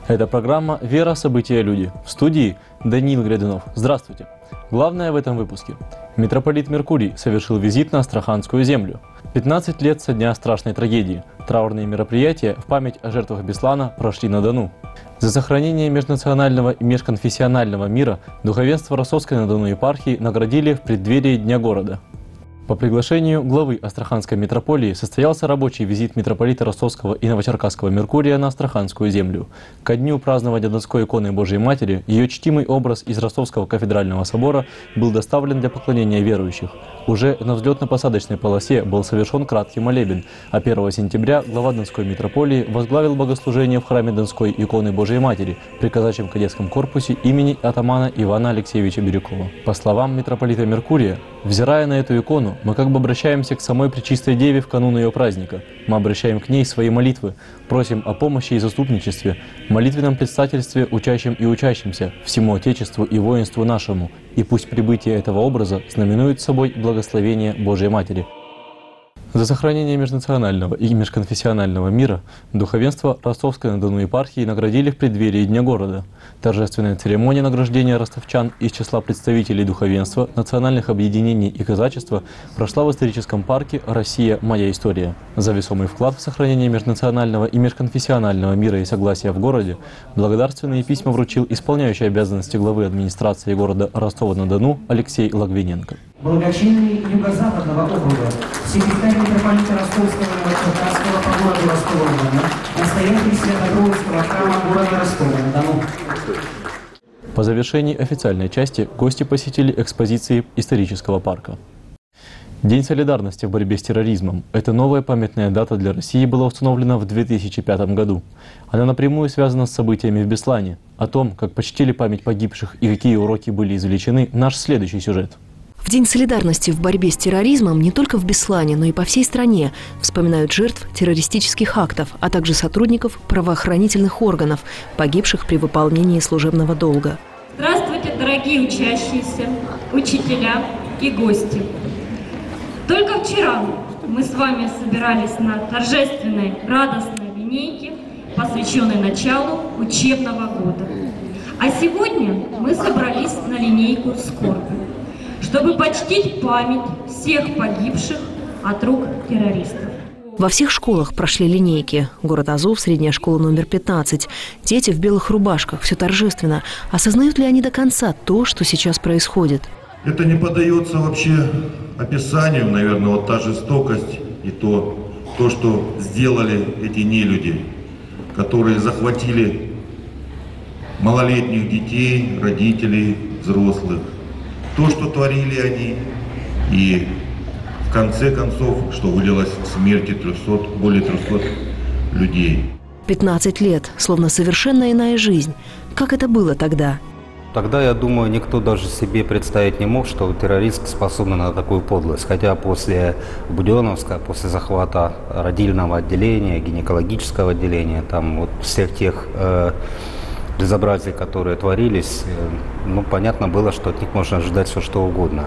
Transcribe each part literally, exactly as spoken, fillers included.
Это программа «Вера, события, люди». В студии Даниил Грядунов. Здравствуйте. Главное в этом выпуске. Митрополит Меркурий совершил визит на Астраханскую землю. пятнадцать лет со дня страшной трагедии. Траурные мероприятия в память о жертвах Беслана прошли на Дону. За сохранение межнационального и межконфессионального мира духовенство Ростовской-на-Дону епархии наградили в преддверии Дня города. По приглашению главы Астраханской митрополии состоялся рабочий визит митрополита Ростовского и Новочеркасского Меркурия на Астраханскую землю. Ко дню празднования Донской иконы Божией Матери ее чтимый образ из Ростовского кафедрального собора был доставлен для поклонения верующих. Уже на взлетно-посадочной полосе был совершен краткий молебен, а первого сентября глава Донской митрополии возглавил богослужение в храме Донской иконы Божией Матери при казачьем кадетском корпусе имени атамана Ивана Алексеевича Бирюкова. По словам митрополита Меркурия, взирая на эту икону, мы как бы обращаемся к самой Пречистой Деве в канун ее праздника. Мы обращаем к ней свои молитвы, просим о помощи и заступничестве, молитвенном предстательстве учащим и учащимся, всему Отечеству и воинству нашему. И пусть прибытие этого образа знаменует собой благословение Божией Матери. За сохранение межнационального и межконфессионального мира духовенство Ростовской-на-Дону епархии наградили в преддверии Дня города. Торжественная церемония награждения ростовчан из числа представителей духовенства, национальных объединений и казачества прошла в историческом парке «Россия. Моя история». За весомый вклад в сохранение межнационального и межконфессионального мира и согласия в городе благодарственные письма вручил исполняющий обязанности главы администрации города Ростова-на-Дону Алексей Логвиненко. Благочинный юго-западного округа, секретарь митрополита Ростовского и Новочеркасского по городу Ростова-на-Дону, настоятель Свято-Троицкого храма города Ростова-на-Дону. По завершении официальной части гости посетили экспозиции исторического парка. День солидарности в борьбе с терроризмом. Эта новая памятная дата для России была установлена в две тысячи пятом году. Она напрямую связана с событиями в Беслане. О том, как почтили память погибших и какие уроки были извлечены, наш следующий сюжет. В День солидарности в борьбе с терроризмом не только в Беслане, но и по всей стране вспоминают жертв террористических актов, а также сотрудников правоохранительных органов, погибших при выполнении служебного долга. Здравствуйте, дорогие учащиеся, учителя и гости. Только вчера мы с вами собирались на торжественной, радостной линейке, посвященной началу учебного года. А сегодня мы собрались на линейку скорби, чтобы почтить память всех погибших от рук террористов. Во всех школах прошли линейки. Город Азов, средняя школа номер пятнадцать. Дети в белых рубашках, все торжественно. Осознают ли они до конца то, что сейчас происходит? Это не поддается вообще описанию, наверное, вот та жестокость и то, то, что сделали эти нелюди, которые захватили малолетних детей, родителей, взрослых. То, что творили они, и в конце концов, что вылилось в смерти трехсот, более трехсот людей. пятнадцать лет, словно совершенно иная жизнь. Как это было тогда? Тогда, я думаю, никто даже себе представить не мог, что террористы способны на такую подлость. Хотя после Буденновска, после захвата родильного отделения, гинекологического отделения, там вот всех тех э, безобразий, которые творились, э, ну, понятно было, что от них можно ожидать все что угодно.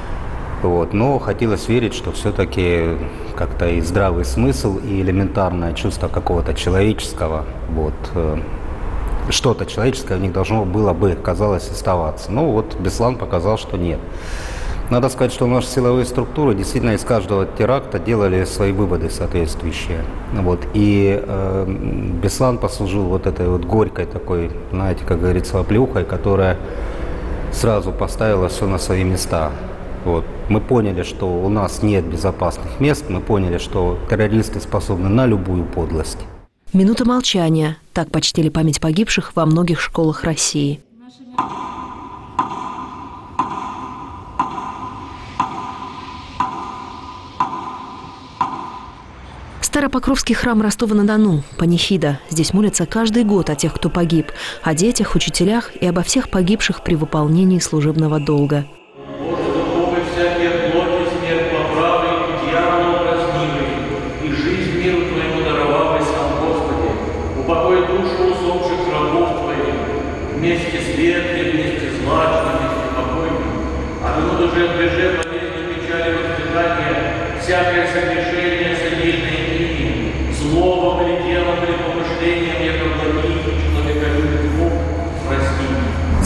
Вот. Но хотелось верить, что все-таки как-то и здравый смысл, и элементарное чувство какого-то человеческого, вот, э, что-то человеческое в них должно было бы, казалось, оставаться. Но вот Беслан показал, что нет. Надо сказать, что наши силовые структуры действительно из каждого теракта делали свои выводы соответствующие. Вот. И э, Беслан послужил вот этой вот горькой такой, знаете, как говорится, оплеухой, которая сразу поставила все на свои места. Вот. Мы поняли, что у нас нет безопасных мест, мы поняли, что террористы способны на любую подлость. Минута молчания. Так почтили память погибших во многих школах России. Старопокровский храм Ростова-на-Дону, панихида. Здесь молятся каждый год о тех, кто погиб, о детях, учителях и обо всех погибших при выполнении служебного долга. Вместе светлым, вместе злачным, вместе покойным, а минут уже в беже болезни, печали, воспитания, всякое согрешение, содеянное им, словом или делом, или помышлением, яко благих человека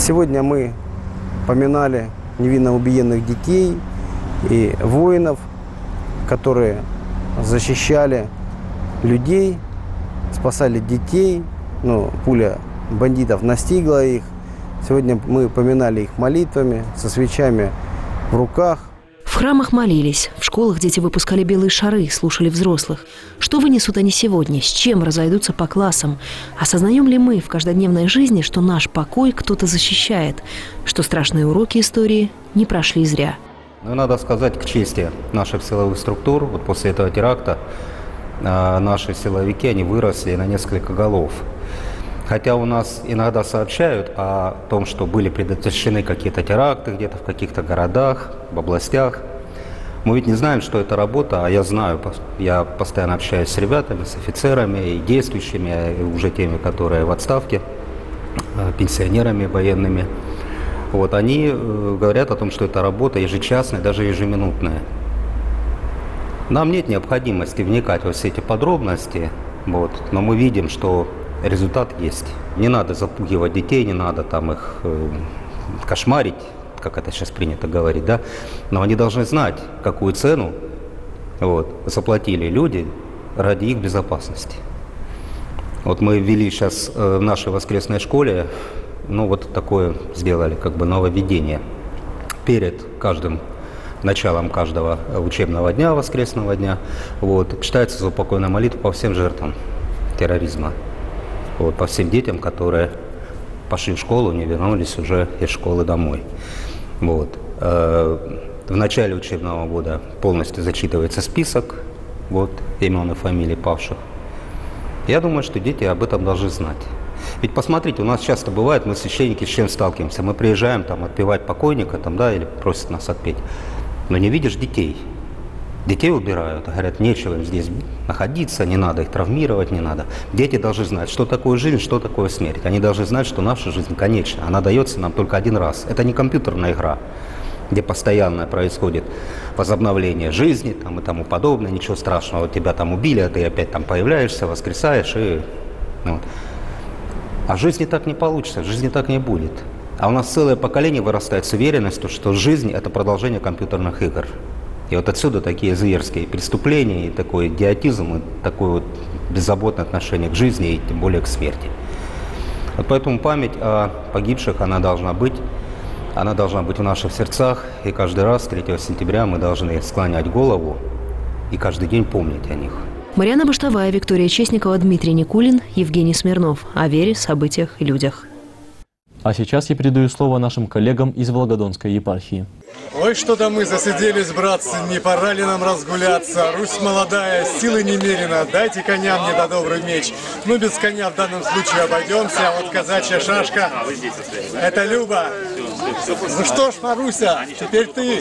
Сегодня мы поминали невинно убиенных детей и воинов, которые защищали людей, спасали детей, но пуля бандитов настигла их. Сегодня мы поминали их молитвами, со свечами в руках. В храмах молились, в школах дети выпускали белые шары, слушали взрослых. Что вынесут они сегодня, с чем разойдутся по классам? Осознаем ли мы в каждодневной жизни, что наш покой кто-то защищает, что страшные уроки истории не прошли зря? Ну, надо сказать к чести наших силовых структур, вот после этого теракта э, наши силовики, они выросли на несколько голов. Хотя у нас иногда сообщают о том, что были предотвращены какие-то теракты где-то в каких-то городах, в областях. Мы ведь не знаем, что это работа, а я знаю, я постоянно общаюсь с ребятами, с офицерами и действующими, и уже теми, которые в отставке, пенсионерами военными. Вот, они говорят о том, что это работа ежечасная, даже ежеминутная. Нам нет необходимости вникать во все эти подробности, вот, но мы видим, что результат есть. Не надо запугивать детей, не надо там их э, кошмарить, как это сейчас принято говорить, да? Но они должны знать, какую цену вот, заплатили люди ради их безопасности. Вот мы ввели сейчас э, в нашей воскресной школе, ну вот такое сделали, как бы нововведение. Перед каждым началом каждого учебного дня, воскресного дня, вот, читается заупокойная молитва по всем жертвам терроризма. Вот, по всем детям, которые пошли в школу, не вернулись уже из школы домой. Вот. В начале учебного года полностью зачитывается список вот, имен и фамилий павших. Я думаю, что дети об этом должны знать. Ведь посмотрите, у нас часто бывает, мы священники с чем сталкиваемся. Мы приезжаем там, отпевать покойника там, да, или просят нас отпеть, но не видишь детей. Детей убирают, говорят, нечего им здесь находиться, не надо их травмировать, не надо. Дети должны знать, что такое жизнь, что такое смерть. Они должны знать, что наша жизнь конечна, она дается нам только один раз. Это не компьютерная игра, где постоянно происходит возобновление жизни там, и тому подобное, ничего страшного, тебя там убили, а ты опять там появляешься, воскресаешь. И... Вот. А в жизни так не получится, в жизни так не будет. А у нас целое поколение вырастает с уверенностью, что жизнь – это продолжение компьютерных игр. И вот отсюда такие зверские преступления, и такой идиотизм, и такое вот беззаботное отношение к жизни, и тем более к смерти. Вот поэтому память о погибших, она должна быть, она должна быть в наших сердцах, и каждый раз третьего сентября мы должны склонять голову и каждый день помнить о них. Марьяна Баштовая, Виктория Честникова, Дмитрий Никулин, Евгений Смирнов. О вере, событиях и людях. А сейчас я передаю слово нашим коллегам из Волгодонской епархии. Ой, что-то мы засиделись, братцы, не пора ли нам разгуляться? Русь молодая, силы немерено, дайте коня мне да добрый меч. Ну, без коня в данном случае обойдемся, а вот казачья шашка, это Люба. Ну что ж, Маруся, теперь ты.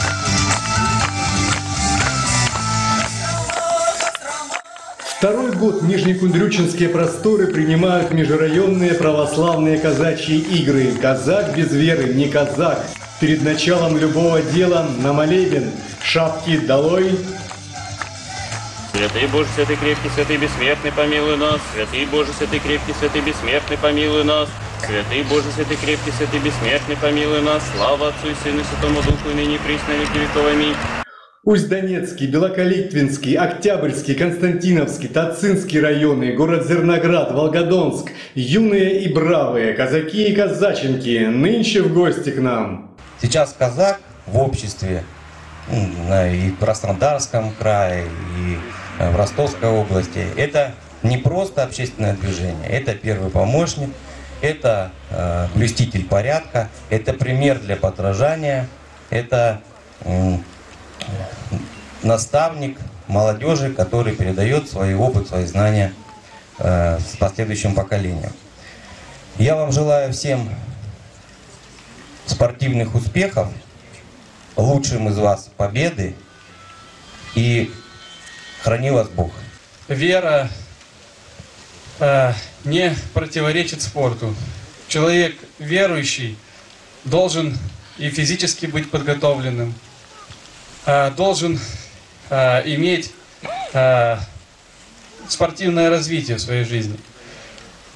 Второй год Нижнекундрючинские просторы принимают межрайонные православные казачьи игры. Казак без веры не казак. Перед началом любого дела на молебен шапки долой. Святый Боже, святый крепкий, святый бессмертный, помилуй нас. Святый Боже, святый крепкий, святый бессмертный, помилуй нас. Святый Боже, святый крепкий, святый бессмертный, помилуй нас. Слава Отцу и Сыну и Святому Духу, и ныне и присно, и веки веков. Аминь. Усть-Донецкий, Белоколитвинский, Октябрьский, Константиновский, Тацинский районы, город Зерноград, Волгодонск, юные и бравые, казаки и казаченки, нынче в гости к нам. Сейчас казак в обществе, и в Краснодарском крае, и в Ростовской области, это не просто общественное движение, это первый помощник, это э, блюститель порядка, это пример для подражания, это э, наставник молодежи, который передает свой опыт, свои знания э, с последующим поколением. Я вам желаю всем спортивных успехов, лучшим из вас победы, и храни вас Бог. Вера э, не противоречит спорту. Человек верующий должен и физически быть подготовленным, э, должен э, иметь э, спортивное развитие в своей жизни.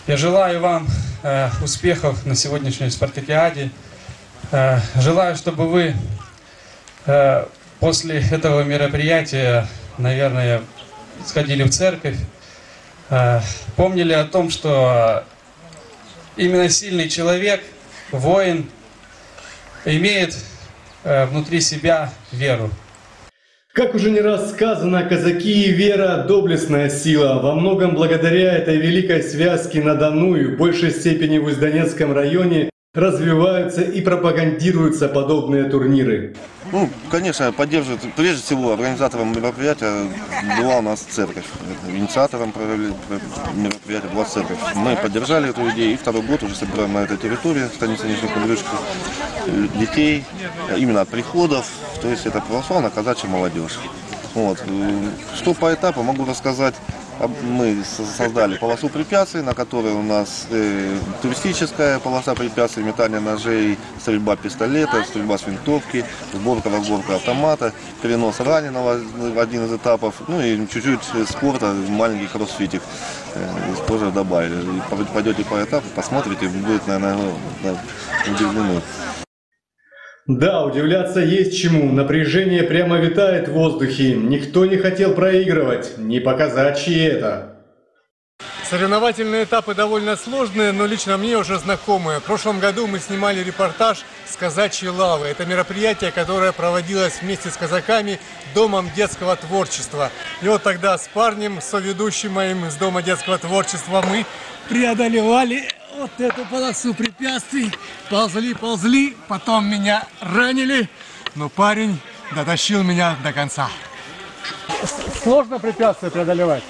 Я желаю вам э, успехов на сегодняшней спартакиаде. Э, желаю, чтобы вы э, после этого мероприятия, наверное, сходили в церковь, э, помнили о том, что именно сильный человек, воин, имеет э, внутри себя веру. Как уже не раз сказано, казаки и вера – доблестная сила. Во многом благодаря этой великой связке на Дону и в большей степени в Усть-Донецком районе развиваются и пропагандируются подобные турниры. Ну, конечно, поддерживает, прежде всего, организатором мероприятия была у нас церковь. Инициатором мероприятия была церковь. Мы поддержали эту идею и второй год уже собираем на этой территории станицы Нижней Кундрючки детей именно от приходов, то есть это православная казачья молодежь. Вот. Что по этапу могу рассказать. Мы создали полосу препятствий, на которой у нас э, туристическая полоса препятствий, метание ножей, стрельба пистолета, стрельба с винтовки, сборка, разборка автомата, перенос раненого в один из этапов, ну и чуть-чуть спорта, маленький кроссфитик э, позже добавили. Пойдете по этапу, посмотрите, будет, наверное, удивлены. Да, удивляться есть чему. Напряжение прямо витает в воздухе. Никто не хотел проигрывать. Не по-казачьи это. Соревновательные этапы довольно сложные, но лично мне уже знакомые. В прошлом году мы снимали репортаж с казачьей лавы. Это мероприятие, которое проводилось вместе с казаками Домом детского творчества. И вот тогда с парнем, соведущим моим из Дома детского творчества, мы преодолевали вот эту полосу препятствий. Ползли, ползли, потом меня ранили, но парень дотащил меня до конца. Сложно препятствия преодолевать?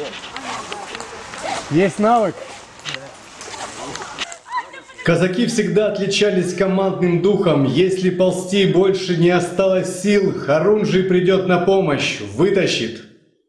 Есть навык? Казаки всегда отличались командным духом. Если ползти больше не осталось сил, Хорунжий придет на помощь, вытащит.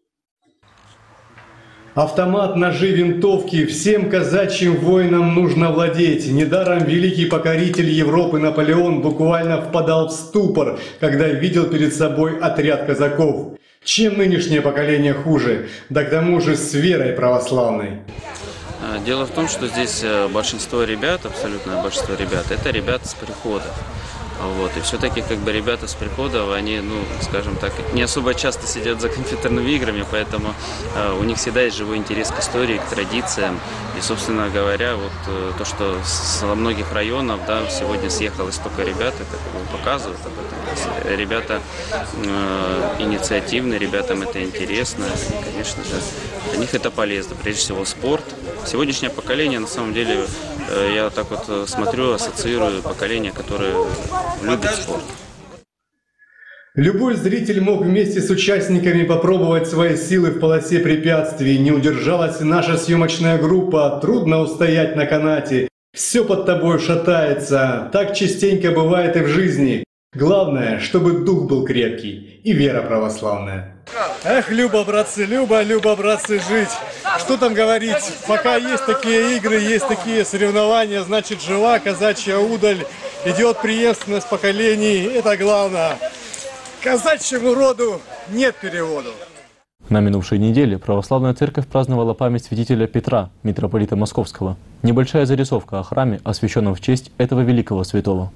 Автомат, ножи, винтовки – всем казачьим воинам нужно владеть. Недаром великий покоритель Европы Наполеон буквально впадал в ступор, когда видел перед собой отряд казаков. Чем нынешнее поколение хуже? Да к тому же с верой православной. Дело в том, что здесь большинство ребят, абсолютное большинство ребят, это ребята с приходов. Вот. И все-таки как бы ребята с приходов, они, ну, скажем так, не особо часто сидят за компьютерными играми, поэтому э, у них всегда есть живой интерес к истории, к традициям. И, собственно говоря, вот э, то, что со многих районов, да, сегодня съехалось столько ребят, это как бы показывает об этом. То есть ребята э, инициативные, ребятам это интересно, и, конечно же, для них это полезно. Прежде всего, спорт. Сегодняшнее поколение, на самом деле, э, я так вот смотрю, ассоциирую поколение, которое любит спорт. Любой зритель мог вместе с участниками попробовать свои силы в полосе препятствий. Не удержалась и наша съемочная группа. Трудно устоять на канате. Все под тобой шатается. Так частенько бывает и в жизни. Главное, чтобы дух был крепкий и вера православная. Эх, Люба, братцы, Люба, Люба, братцы, жить. Что там говорить? Пока есть такие игры, есть такие соревнования, значит, жива казачья удаль, идет преемственность поколений, это главное. Казачьему роду нет перевода. На минувшей неделе Православная Церковь праздновала память святителя Петра, митрополита Московского. Небольшая зарисовка о храме, освященном в честь этого великого святого.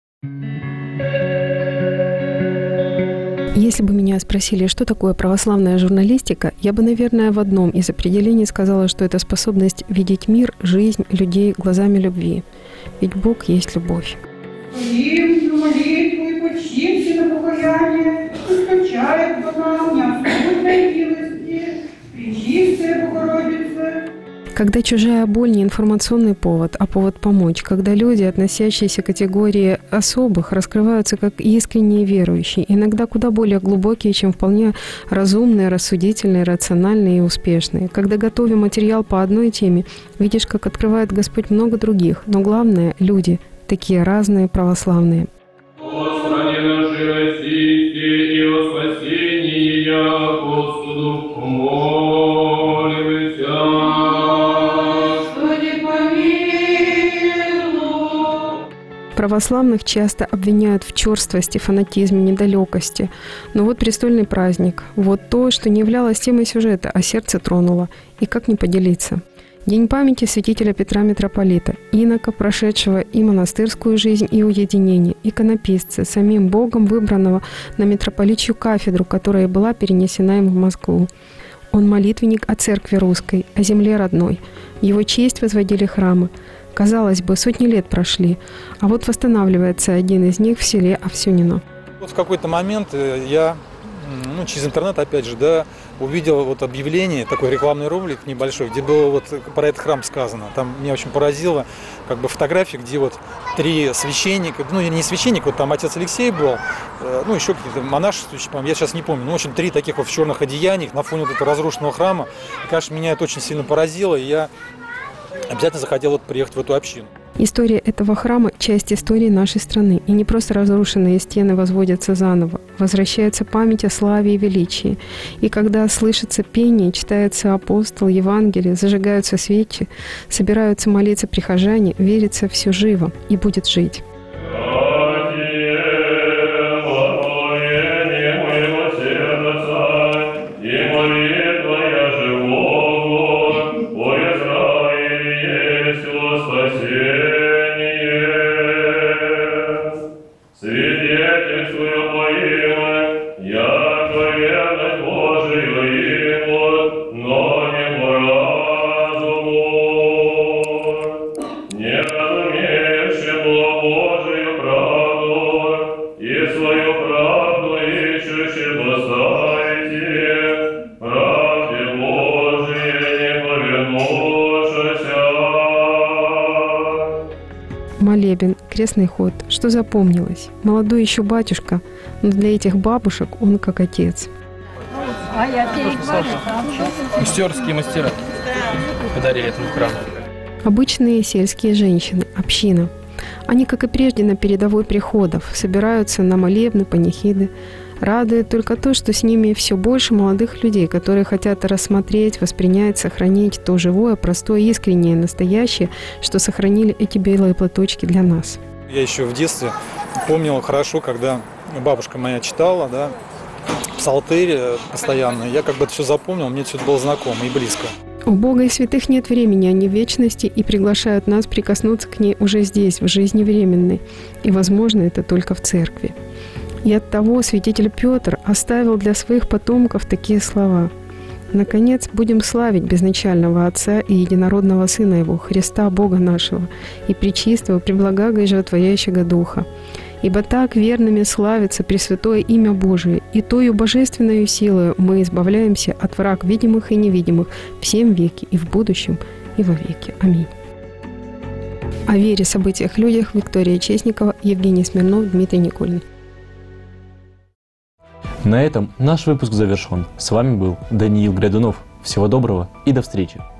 Если бы меня спросили, что такое православная журналистика, я бы, наверное, в одном из определений сказала, что это способность видеть мир, жизнь, людей глазами любви. Ведь Бог есть любовь. Молитву, молитву и почимся на покаяние, скончает по нам необходимой милости, Пречистая Богородица. Когда чужая боль не информационный повод, а повод помочь, когда люди, относящиеся к категории особых, раскрываются как искренние верующие, иногда куда более глубокие, чем вполне разумные, рассудительные, рациональные и успешные. Когда готовим материал по одной теме, видишь, как открывает Господь много других, но главное – люди, такие разные, православные. Господи, наши российские, и о спасении я Господу помолимся. Господи, помилуй. Православных часто обвиняют в черствости, фанатизме, недалекости. Но вот престольный праздник, вот то, что не являлось темой сюжета, а сердце тронуло. И как не поделиться? День памяти святителя Петра Митрополита, инока, прошедшего и монастырскую жизнь, и уединение, иконописца, самим Богом выбранного на митрополичью кафедру, которая была перенесена им в Москву. Он молитвенник о церкви русской, о земле родной. В его честь возводили храмы. Казалось бы, сотни лет прошли, а вот восстанавливается один из них в селе Овсюнино. Вот в какой-то момент я, ну, через интернет, опять же, да, увидел вот объявление, такой рекламный ролик небольшой, где было вот про этот храм сказано. Там меня очень поразило, как бы фотографии, где вот три священника, ну не священник, вот там отец Алексей был, ну еще какие-то монашествующие, я сейчас не помню, ну в общем три таких вот в черных одеяниях на фоне вот этого разрушенного храма. И, конечно, меня это очень сильно поразило, и я обязательно захотел вот приехать в эту общину. История этого храма – часть истории нашей страны. И не просто разрушенные стены возводятся заново. Возвращается память о славе и величии. И когда слышится пение, читается апостол, Евангелие, зажигаются свечи, собираются молиться прихожане, верится, все живо и будет жить. Молебен, крестный ход. Что запомнилось? Молодой еще батюшка, но для этих бабушек он как отец. Мастерские мастера подарили этому храму. Обычные сельские женщины, община. Они, как и прежде, на передовой приходов, собираются на молебны, панихиды. Радует только то, что с ними все больше молодых людей, которые хотят рассмотреть, воспринять, сохранить то живое, простое, искреннее, настоящее, что сохранили эти белые платочки для нас. Я еще в детстве помнил хорошо, когда бабушка моя читала, да, псалтырь постоянно. Я как бы это все запомнил, мне все это было знакомо и близко. У Бога и святых нет времени, они в вечности и приглашают нас прикоснуться к ней уже здесь, в жизни временной. И, возможно, это только в церкви. И оттого святитель Петр оставил для своих потомков такие слова. «Наконец, будем славить безначального Отца и единородного Сына Его, Христа Бога нашего, и пречистого, преблагого и животворящего Духа. Ибо так верными славится Пресвятое имя Божие, и тою божественной силою мы избавляемся от враг видимых и невидимых всем веки и в будущем, и во веки. Аминь». О вере, событиях, людях Виктория Честникова, Евгений Смирнов, Дмитрий Никулин. На этом наш выпуск завершен. С вами был Даниил Грядунов. Всего доброго и до встречи.